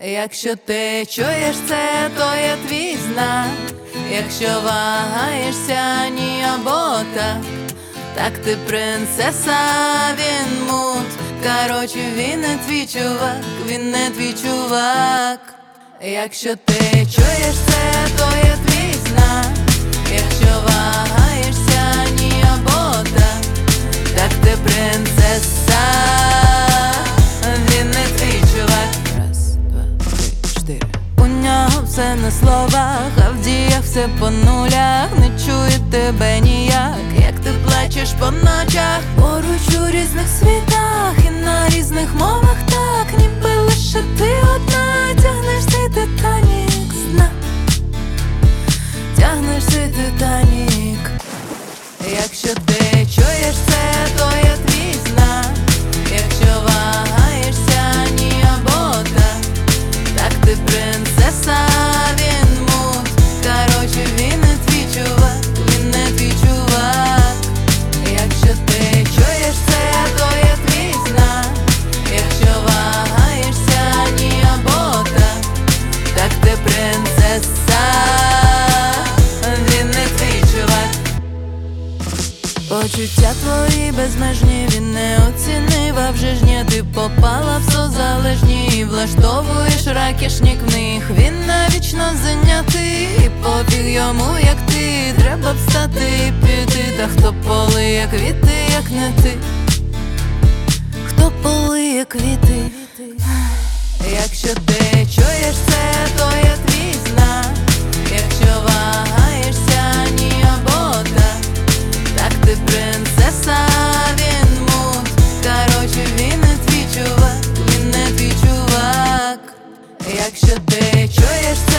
Якщо ти чуєш це, то є твій знак. Якщо вагаєшся, ні або так, так ти принцеса, він мут. Короче, він не твій чувак, він не твій чувак. Якщо ти чуєш це, то є твій знак. Якщо вагаєшся, ні або так, так ти принцеса, він не твій чувак. Раз, два, три, чотири. У нього все на словах, а в діях все по нулях. Не чує тебе ніяк, як ти плачеш по ночах. Поруч у різних світах і на різних мовах так, ніби лише ти одна. Тягнеш цей Титанік з дна, тягнеш цей Титанік. Якщо ти чуєш це, то є твій знак. Якщо вагаєшся, ні або так, так ти принцеса, він мут. Короче, він не твій чувак, він не твій чувак. Якщо ти чуєш це, то є твій знак. Якщо вагаєшся, ні або так, так ти принцеса, він не твій чувак. Почуття твої безмежні він не оцінив, а вже ж ні, ти попала в созалежні і влаштовуєш ракешник в них. Він навічно зайнятий, і пофіг йому, як ти. Треба встати і піти, та хто полиє квіти, як не ти? Хто полиє квіти? Якщо ти чуєш це, то є твій знак. Якщо вагаєшся, ні або так, так ти принцеса, він мут. Короче, він не твій чувак, він не твій чувак. Якщо ти чуєш це,